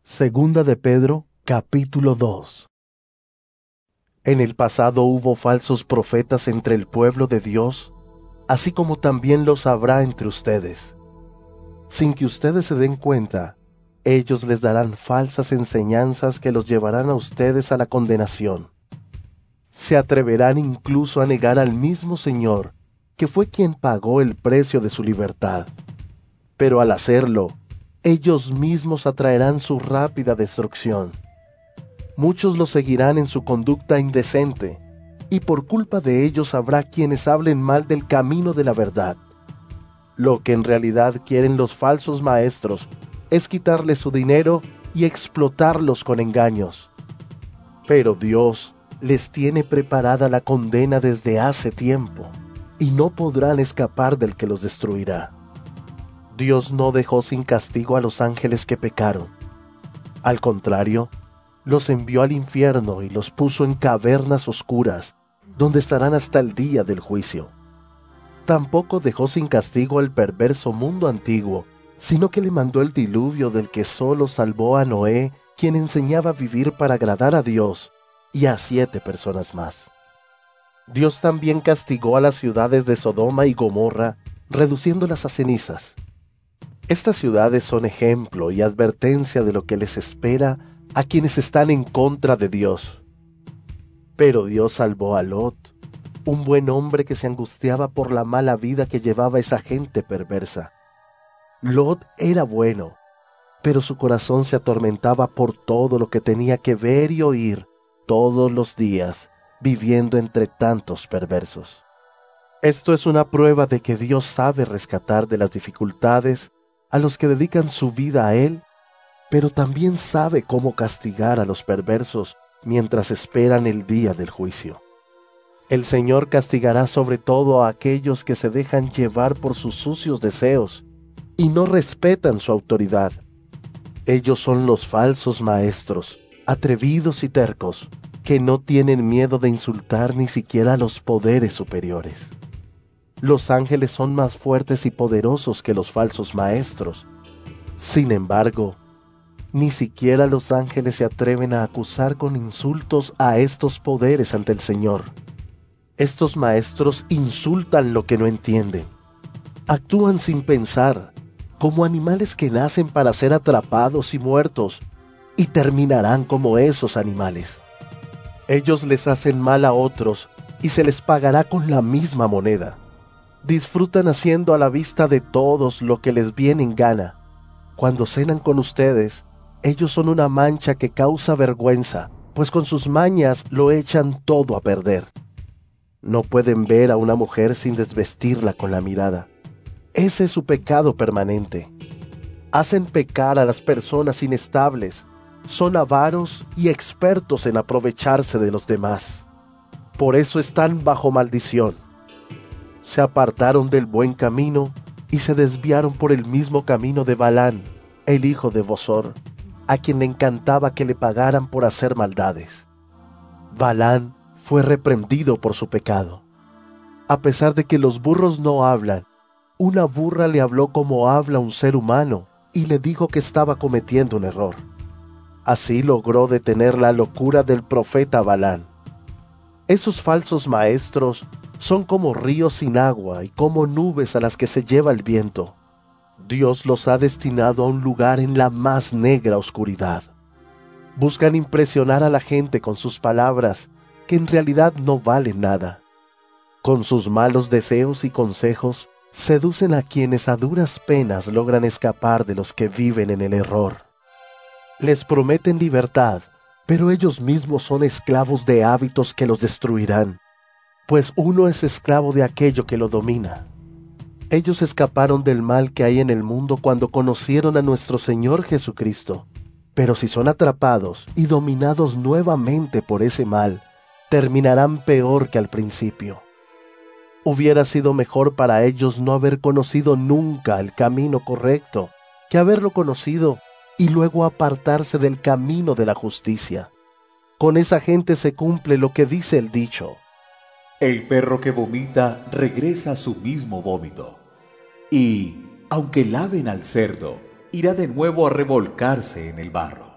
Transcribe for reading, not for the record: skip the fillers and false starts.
Segunda de Pedro, capítulo 2. En el pasado hubo falsos profetas entre el pueblo de Dios, así como también los habrá entre ustedes. Sin que ustedes se den cuenta, ellos les darán falsas enseñanzas que los llevarán a ustedes a la condenación. Se atreverán incluso a negar al mismo Señor, que fue quien pagó el precio de su libertad. Pero al hacerlo, ellos mismos atraerán su rápida destrucción. Muchos los seguirán en su conducta indecente, y por culpa de ellos habrá quienes hablen mal del camino de la verdad. Lo que en realidad quieren los falsos maestros es quitarles su dinero y explotarlos con engaños. Pero Dios les tiene preparada la condena desde hace tiempo, y no podrán escapar del que los destruirá. Dios no dejó sin castigo a los ángeles que pecaron. Al contrario, los envió al infierno y los puso en cavernas oscuras, donde estarán hasta el día del juicio. Tampoco dejó sin castigo al perverso mundo antiguo, sino que le mandó el diluvio del que solo salvó a Noé, quien enseñaba a vivir para agradar a Dios, y a 7 personas más. Dios también castigó a las ciudades de Sodoma y Gomorra, reduciéndolas a cenizas. Estas ciudades son ejemplo y advertencia de lo que les espera a quienes están en contra de Dios. Pero Dios salvó a Lot, un buen hombre que se angustiaba por la mala vida que llevaba esa gente perversa. Lot era bueno, pero su corazón se atormentaba por todo lo que tenía que ver y oír todos los días, viviendo entre tantos perversos. Esto es una prueba de que Dios sabe rescatar de las dificultades a los que dedican su vida a Él, pero también sabe cómo castigar a los perversos mientras esperan el día del juicio. El Señor castigará sobre todo a aquellos que se dejan llevar por sus sucios deseos y no respetan su autoridad. Ellos son los falsos maestros, atrevidos y tercos, que no tienen miedo de insultar ni siquiera a los poderes superiores. Los ángeles son más fuertes y poderosos que los falsos maestros. Sin embargo, ni siquiera los ángeles se atreven a acusar con insultos a estos poderes ante el Señor. Estos maestros insultan lo que no entienden. Actúan sin pensar, como animales que nacen para ser atrapados y muertos, y terminarán como esos animales. Ellos les hacen mal a otros y se les pagará con la misma moneda. Disfrutan haciendo a la vista de todos lo que les viene en gana. Cuando cenan con ustedes, ellos son una mancha que causa vergüenza, pues con sus mañas lo echan todo a perder. No pueden ver a una mujer sin desvestirla con la mirada. Ese es su pecado permanente. Hacen pecar a las personas inestables. Son avaros y expertos en aprovecharse de los demás. Por eso están bajo maldición. Se apartaron del buen camino y se desviaron por el mismo camino de Balán, el hijo de Bosor, a quien le encantaba que le pagaran por hacer maldades. Balán fue reprendido por su pecado. A pesar de que los burros no hablan, una burra le habló como habla un ser humano y le dijo que estaba cometiendo un error. Así logró detener la locura del profeta Balán. Esos falsos maestros son como ríos sin agua y como nubes a las que se lleva el viento. Dios los ha destinado a un lugar en la más negra oscuridad. Buscan impresionar a la gente con sus palabras, que en realidad no valen nada. Con sus malos deseos y consejos, seducen a quienes a duras penas logran escapar de los que viven en el error. Les prometen libertad, pero ellos mismos son esclavos de hábitos que los destruirán, pues uno es esclavo de aquello que lo domina. Ellos escaparon del mal que hay en el mundo cuando conocieron a nuestro Señor Jesucristo, pero si son atrapados y dominados nuevamente por ese mal, terminarán peor que al principio. Hubiera sido mejor para ellos no haber conocido nunca el camino correcto, que haberlo conocido y luego apartarse del camino de la justicia. Con esa gente se cumple lo que dice el dicho: el perro que vomita regresa a su mismo vómito. Y, aunque laven al cerdo, irá de nuevo a revolcarse en el barro.